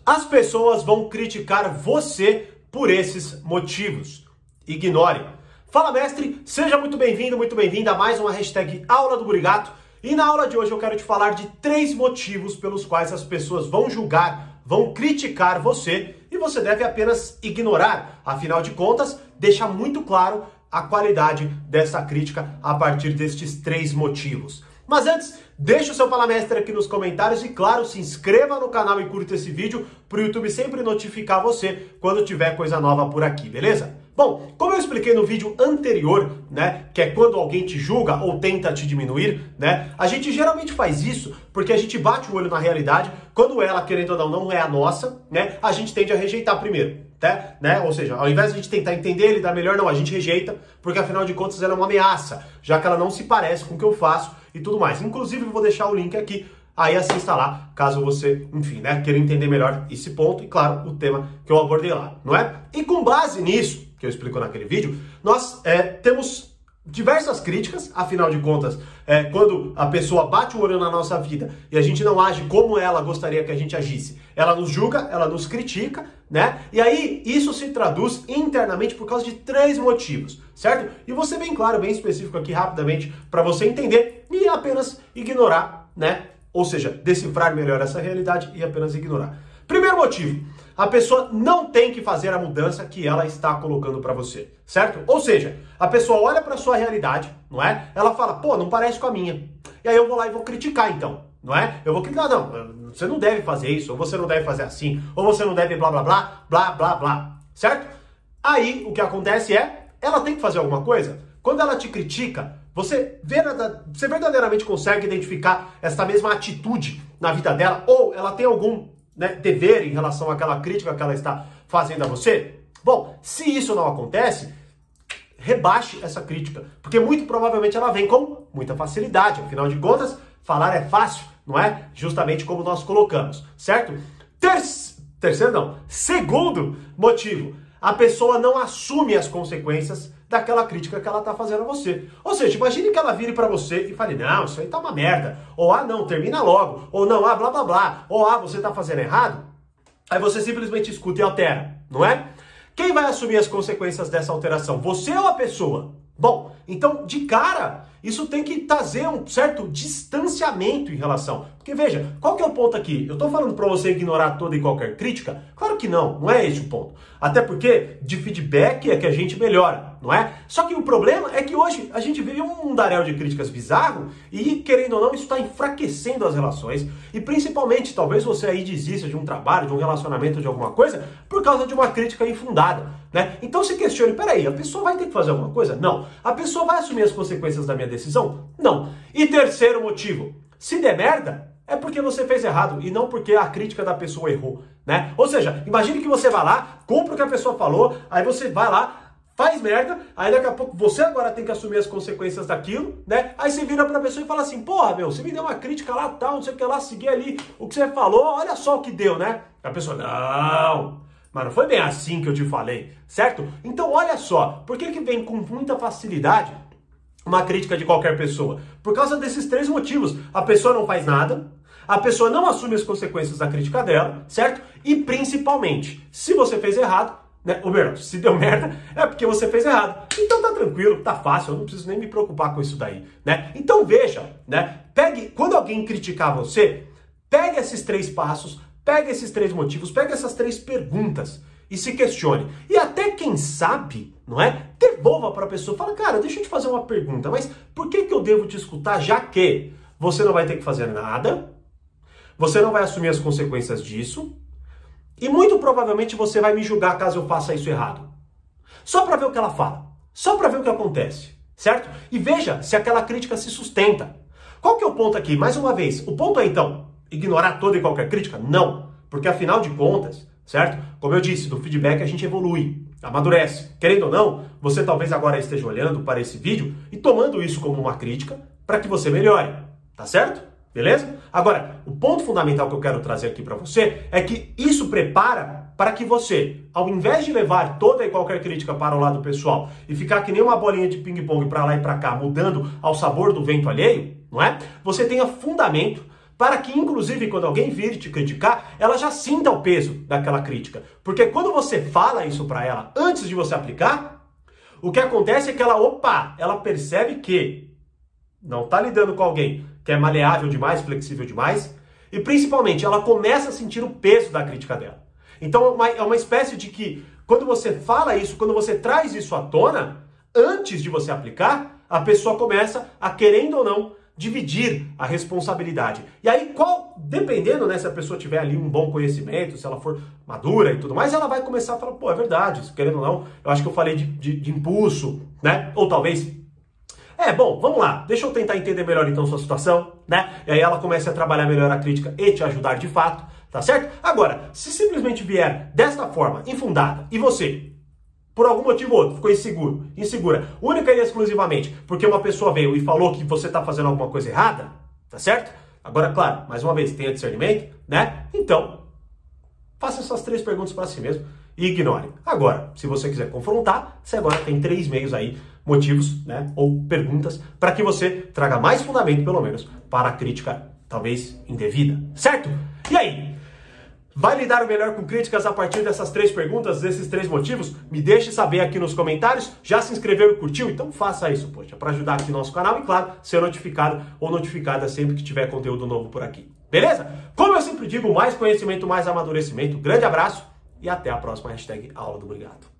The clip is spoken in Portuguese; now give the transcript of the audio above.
As pessoas vão criticar você por esses motivos. Ignore. Fala, mestre, seja muito bem-vindo, muito bem-vinda a mais uma hashtag Aula do Gurigato. E na aula de hoje eu quero te falar de 3 motivos pelos quais as pessoas vão julgar, vão criticar você e você deve apenas ignorar. Afinal de contas, deixa muito claro a qualidade dessa crítica a partir destes 3 motivos. Mas antes, deixa o seu Fala Mestre aqui nos comentários e, claro, se inscreva no canal e curta esse vídeo para o YouTube sempre notificar você quando tiver coisa nova por aqui, beleza? Bom, como eu expliquei no vídeo anterior, né, que é quando alguém te julga ou tenta te diminuir, né, a gente geralmente faz isso porque a gente bate o olho na realidade, quando ela, querendo ou não é a nossa, né, a gente tende a rejeitar primeiro, né? Ou seja, ao invés de a gente tentar entender, lidar melhor, não, a gente rejeita, porque afinal de contas ela é uma ameaça, já que ela não se parece com o que eu faço e tudo mais. Inclusive, eu vou deixar o link aqui, aí assista lá, caso você, enfim, né, queira entender melhor esse ponto e, claro, o tema que eu abordei lá, não é? E com base nisso, que eu explico naquele vídeo, nós temos diversas críticas, afinal de contas, quando a pessoa bate o olho na nossa vida e a gente não age como ela gostaria que a gente agisse, ela nos julga, ela nos critica, né? E aí isso se traduz internamente por causa de 3 motivos, certo? E vou ser bem claro, bem específico aqui rapidamente para você entender e apenas ignorar, né? Ou seja, decifrar melhor essa realidade e apenas ignorar. Primeiro motivo, a pessoa não tem que fazer a mudança que ela está colocando para você, certo? Ou seja, a pessoa olha para sua realidade, não é? Ela fala, pô, não parece com a minha. E aí eu vou lá e vou criticar então, não é? Eu vou criticar, não, você não deve fazer isso, ou você não deve fazer assim, ou você não deve blá blá blá, blá blá blá, certo? Aí o que acontece é, ela tem que fazer alguma coisa. Quando ela te critica, você verdadeiramente consegue identificar essa mesma atitude na vida dela, ou ela tem algum dever em relação àquela crítica que ela está fazendo a você? Bom, se isso não acontece, rebaixe essa crítica, porque muito provavelmente ela vem com muita facilidade. Afinal de contas, falar é fácil, não é? Justamente como nós colocamos, certo? Segundo motivo, a pessoa não assume as consequências daquela crítica que ela tá fazendo a você. Ou seja, imagine que ela vire pra você e fale, não, isso aí tá uma merda. Ou, ah, não, termina logo. Ou, não, ah, blá, blá, blá. Ou, ah, você tá fazendo errado. Aí você simplesmente escuta e altera, não é? Quem vai assumir as consequências dessa alteração? Você ou a pessoa? Bom, então, de cara, isso tem que trazer um certo distanciamento em relação. Porque veja, qual que é o ponto aqui? Eu tô falando pra você ignorar toda e qualquer crítica? Claro que não é esse o ponto. Até porque de feedback é que a gente melhora, não é? Só que o problema é que hoje a gente vive um mundaréu de críticas bizarro e, querendo ou não, isso está enfraquecendo as relações. E principalmente, talvez você aí desista de um trabalho, de um relacionamento, de alguma coisa, por causa de uma crítica infundada, né? Então se questione, peraí, a pessoa vai ter que fazer alguma coisa? Não. A pessoa vai assumir as consequências da minha decisão? Não. E terceiro motivo, se der merda, é porque você fez errado e não porque a crítica da pessoa errou, né? Ou seja, imagine que você vai lá, compra o que a pessoa falou, aí você vai lá, faz merda, aí daqui a pouco você agora tem que assumir as consequências daquilo, né? Aí você vira pra pessoa e fala assim, porra, meu, você me deu uma crítica lá, tal, não sei o que lá, segui ali o que você falou, olha só o que deu, né? A pessoa, não, mas não foi bem assim que eu te falei, certo? Então olha só, por que vem com muita facilidade uma crítica de qualquer pessoa? Por causa desses 3 motivos. A pessoa não faz nada, a pessoa não assume as consequências da crítica dela, certo? E principalmente, se você fez errado, né? Ou melhor, se deu merda, é porque você fez errado. Então tá tranquilo, tá fácil, eu não preciso nem me preocupar com isso daí, né? Então veja, né? Quando alguém criticar você, pegue esses 3 passos, pegue esses 3 motivos, pegue essas 3 perguntas e se questione. E até quem sabe, não é? Devolva para a pessoa. Fala, cara, deixa eu te fazer uma pergunta, mas por que eu devo te escutar, já que você não vai ter que fazer nada, você não vai assumir as consequências disso, e muito provavelmente você vai me julgar caso eu faça isso errado. Só para ver o que ela fala, só para ver o que acontece, certo? E veja se aquela crítica se sustenta. Qual que é o ponto aqui? Mais uma vez, o ponto é então, ignorar toda e qualquer crítica? Não, porque afinal de contas, certo? Como eu disse, do feedback a gente evolui, amadurece. Querendo ou não, você talvez agora esteja olhando para esse vídeo e tomando isso como uma crítica para que você melhore, tá certo? Beleza? Agora, o ponto fundamental que eu quero trazer aqui para você é que isso prepara para que você, ao invés de levar toda e qualquer crítica para o lado pessoal e ficar que nem uma bolinha de ping-pong para lá e para cá, mudando ao sabor do vento alheio, não é? Você tenha fundamento para que, inclusive, quando alguém vir te criticar, ela já sinta o peso daquela crítica. Porque quando você fala isso para ela antes de você aplicar, o que acontece é que ela percebe que não está lidando com alguém que é maleável demais, flexível demais, e principalmente ela começa a sentir o peso da crítica dela. Então é uma espécie de que quando você fala isso, quando você traz isso à tona, antes de você aplicar, a pessoa começa a, querendo ou não, dividir a responsabilidade. E aí, dependendo, né, se a pessoa tiver ali um bom conhecimento, se ela for madura e tudo mais, ela vai começar a falar, pô, é verdade, querendo ou não, eu acho que eu falei de impulso, né? Ou talvez... bom, vamos lá, deixa eu tentar entender melhor então sua situação, né? E aí ela começa a trabalhar melhor a crítica e te ajudar de fato, tá certo? Agora, se simplesmente vier desta forma, infundada, e você, por algum motivo ou outro, ficou insegura, única e exclusivamente porque uma pessoa veio e falou que você tá fazendo alguma coisa errada, tá certo? Agora, claro, mais uma vez, tenha discernimento, né? Então, faça essas 3 perguntas para si mesmo e ignore. Agora, se você quiser confrontar, você agora tem 3 meios aí, motivos, né, ou perguntas, para que você traga mais fundamento, pelo menos, para a crítica, talvez, indevida, certo? E aí? Vai lidar melhor com críticas a partir dessas 3 perguntas, desses 3 motivos? Me deixe saber aqui nos comentários. Já se inscreveu e curtiu? Então faça isso, poxa, para ajudar aqui o nosso canal e, claro, ser notificado ou notificada sempre que tiver conteúdo novo por aqui. Beleza? Como eu sempre digo, mais conhecimento, mais amadurecimento. Grande abraço e até a próxima #AulaDoObrigado.